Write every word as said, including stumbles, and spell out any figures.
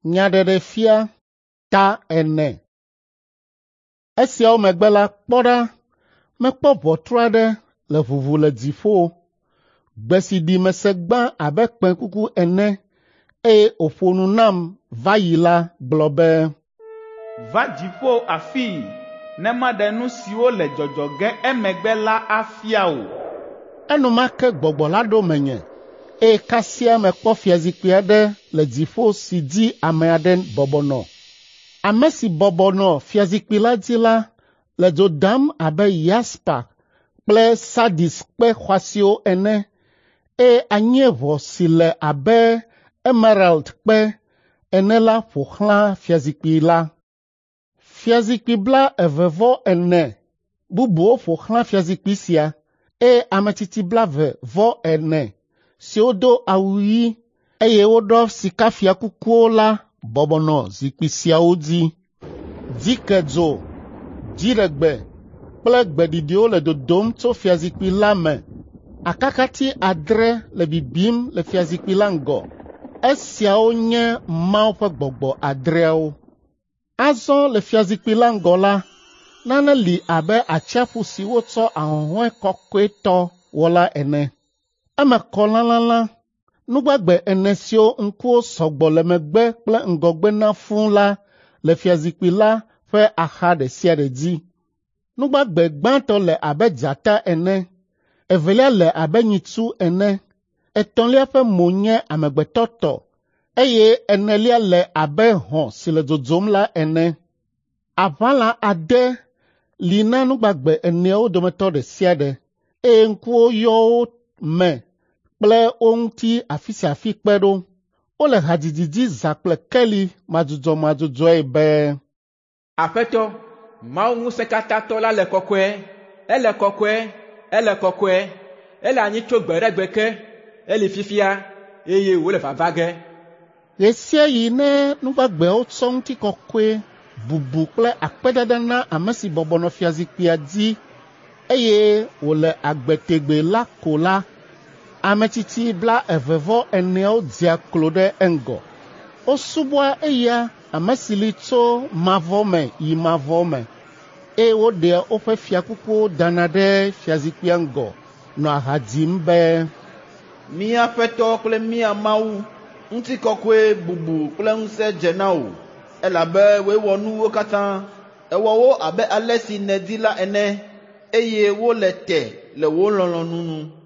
Nyaɖeɖefia ta ene. Esiawo megbe la kpɔ ɖa mekpɔ ʋɔtru aɖe le ʋuʋu le dziƒo. Gbe si ɖi mese gbã abe kpẽkuku ene eye òƒo nu nam va yi la gblɔ be, va dziƒo afii ne maɖe nu siwo le dzɔdzɔ ge emegbe la afia wò. Enumake gbɔgbɔ la ɖo menye eye kasia mekpɔ fiazikpui aɖe le dziƒo si dzi ame aɖe bɔbɔnɔ. Ame si bɔbɔnɔ fiazikpui la dzi la le dzo dam abe yaspa kple sardis kpe xɔasiwo ene eye anyievɔ si le abe emerald kpe ene la ƒo xlã fiazikpui la. Fiazikpui bla eve vɔ ene bubuwo ƒo xlã fiazikpui sia eye ametsitsi bla ve vɔ ene siwo do awu ɣi eye woɖɔ sikafiakukuwo la bɔbɔnɔ zikpui siawo dzi. Dzikedzo, dziɖegbe kple gbeɖiɖiwo le dodom tso fiazikpui la me. Akakati adre le bibim le fiazikpui la ŋgɔ. Esiawo nye Mawu ƒe gbɔgbɔ adreawo. Azɔ le fiazikpui la ŋgɔ la, nane li abe atsiaƒu si wotsɔ ahũhɔe kɔkɔetɔ wɔ la ene. Eme kɔ lalala. Nugbagbe ene siwo ŋkuwo sɔgbɔ le megbe kple ŋgɔgbe na fũu la le fiazikpui la ƒe axa ɖe sia ɖe dzi. Nugbagbe gbãtɔ le abe dzata ene, evelia le abe nyitsu ene, etɔ̃lia ƒe mo nye amegbetɔ tɔ eye enelia le abe hɔ̃ si le dzodzom la ene. Aʋala ade li na nugbagbe eneawo dometɔ ɖe sia ɖe eye ŋkuwo yɔ wo me kple wo ŋuti afi sia afi kpe ɖo. Wole hadzidzi dzi zã kple keli madzudzɔ madzudzɔe be, Aƒetɔ, Mawu Ŋusẽkatãtɔ la le kɔkɔe, ele kɔkɔe, ele kɔkɔe, ele anyi tso gbe ɖe gbe ke, eli fifia eye wòle vava ge. Ɣe sia ɣi ne nugbagbeawo tsɔ ŋutikɔkɔe bubu kple akpedada na ame si bɔbɔnɔ fiazikpuia dzi eye wòle agbe tegbe la ko la, ametsitsi bla eve vɔ eneawo dzea klo ɖe eŋgɔ. Wosubɔa eya ame si li tso mavɔ me yi mavɔ me eye woɖea woƒe fiakukuwo dana ɖe fiazikpuia ŋgɔ nɔ ha dzim be, Mía Aƒetɔ kple mía Mawu, ŋutikɔkɔe bubu kple ŋusẽ dze na wò, elabe wòe wɔ nuwo katã. Èwɔ wo abe ale si nèdi la ene eye wole te le wò lɔlɔ̃nu nu.